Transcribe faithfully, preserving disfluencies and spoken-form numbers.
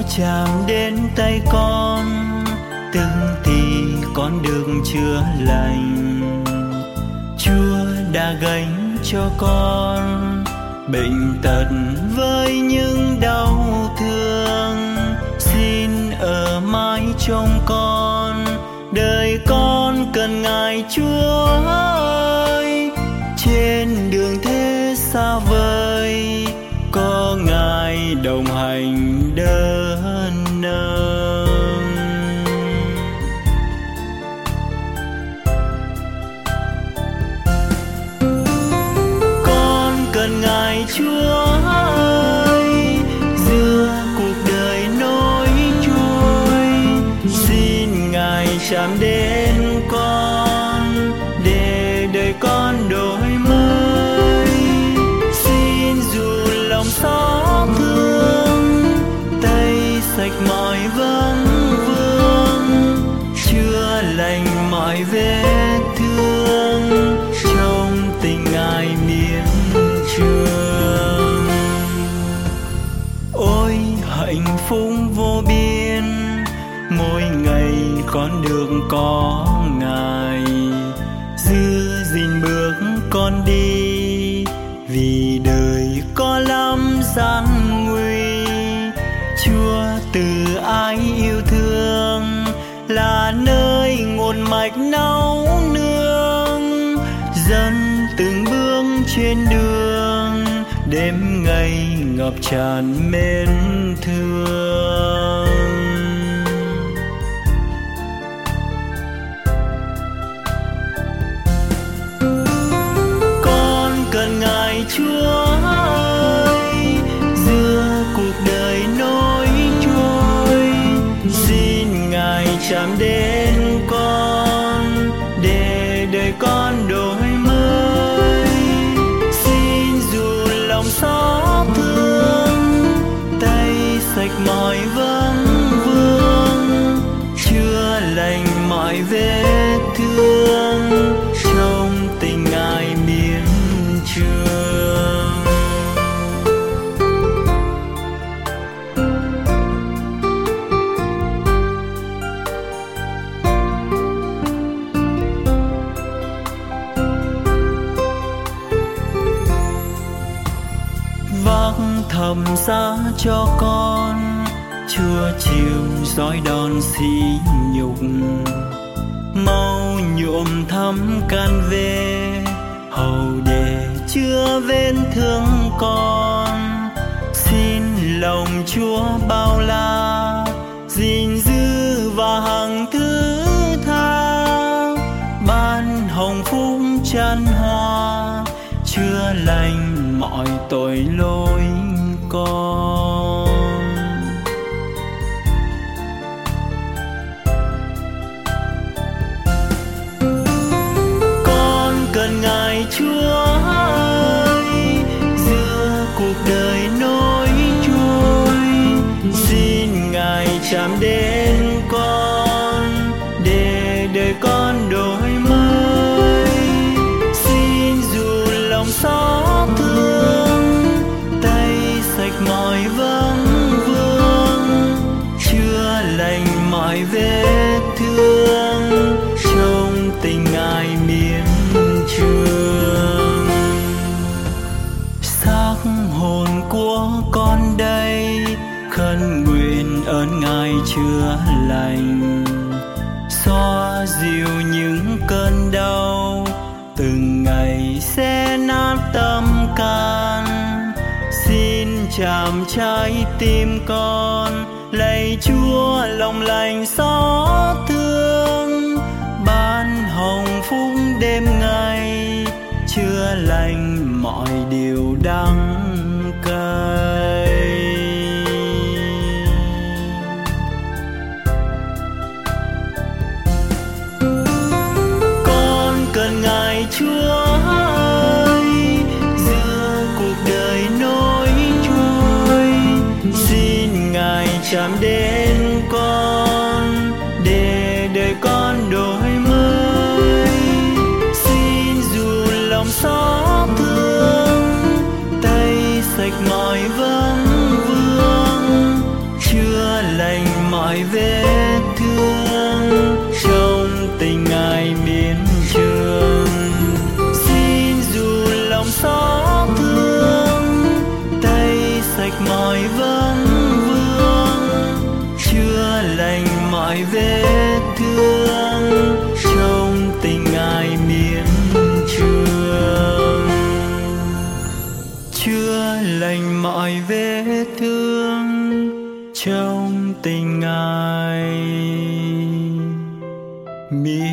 chạm đến tay con, từng thì con được chữa lành. Chúa đã gánh cho con bệnh tật với những đau thương. Xin ở mãi trong con, đời con cần Ngài Chúa ơi. Trên đường thế xa vời, có Ngài đồng hành đỡ nâng. Con cần Ngài Chúa ơi, giữa cuộc đời nối trôi. Xin Ngài chạm đến con, để đời con đổi mới. Xin dù lòng xót thương, tay sạch mọi vấn vương, chữa lành mọi vết thương, trong tình Ngài miên trường. Ôi hạnh phúc vô biên, mỗi ngày con được có Ngài giữ gìn bước con đi. Vì đời có lắm gian nguy, Chúa từ ái yêu thương là nơi nguồn mạch nấu nương. Dẫn từng bước trên đường, đêm ngày ngập tràn mến thương. Cần Ngài Chúa ơi, giữa cuộc đời nối trôi. Xin Ngài chạm đến con, để đời con đổi mới. Xin dù lòng xót thương, tay sạch mọi vấn vương, chữa lành mọi vết thương, trong tình Ngài miên trường. Vác thầm giá cho con, Chúa chiều dõi đòn sỉ nhục. Mau nhuộm thắm can về, hầu để chữa vết thương con. Xin lòng Chúa bao la, gìn giữ và hằng thứ tha. Ban hồng phúc chan hoa, chữa lành mọi tội lỗi con. Con cần Ngài Chúa ơi, giữa cuộc đời nối trôi. Xin Ngài chạm đến con, để đời con đổi mới. Xin dù lòng xót thương, tay sạch mọi vấn vương, chữa lành mọi vết thương, trong tình Ngài miên trường. Xác hồn của con đây, khấn nguyện ơn Ngài chữa lành. Xoa dịu những cơn đau, từng ngày sẽ nát tâm can. Xin chạm trái tim con, lạy Chúa lòng lành xót thương. Ban hồng phúc đêm ngày, chữa lành mọi điều đắng cay. Con cần Ngài Chúa ơi, giữa cuộc đời nối trôi. Xin Ngài chạm đến con, để đời con đổi mới. Xin dù lòng xót thương, tay sạch mọi vấn vương, chữa sạch mọi vấn vương, chữa lành mọi vết thương, trong tình Ngài miến trường. Chữa lành mọi vết thương, trong tình Ngài miến